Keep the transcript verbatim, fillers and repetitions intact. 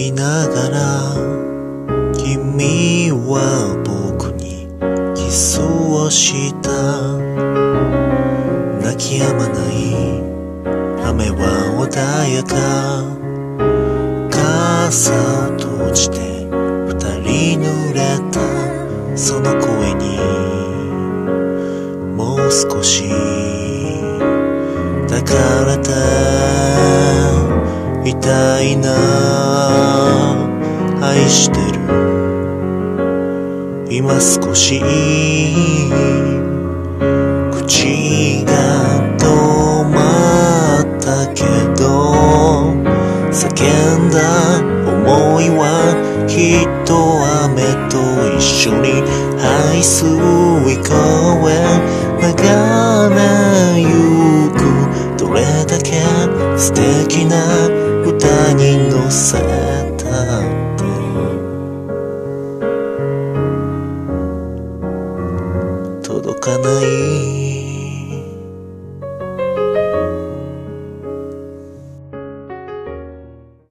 きながら君は僕にキスをした。泣き止まない雨は穏やか。傘を閉じて二人濡れたその声にもう少し抱かれていたいな。愛してる今少し口が止まったけど叫んだ想いはきっと雨と一緒にハイスイ公園流れゆく。どれだけ素敵な歌に乗せたって届かない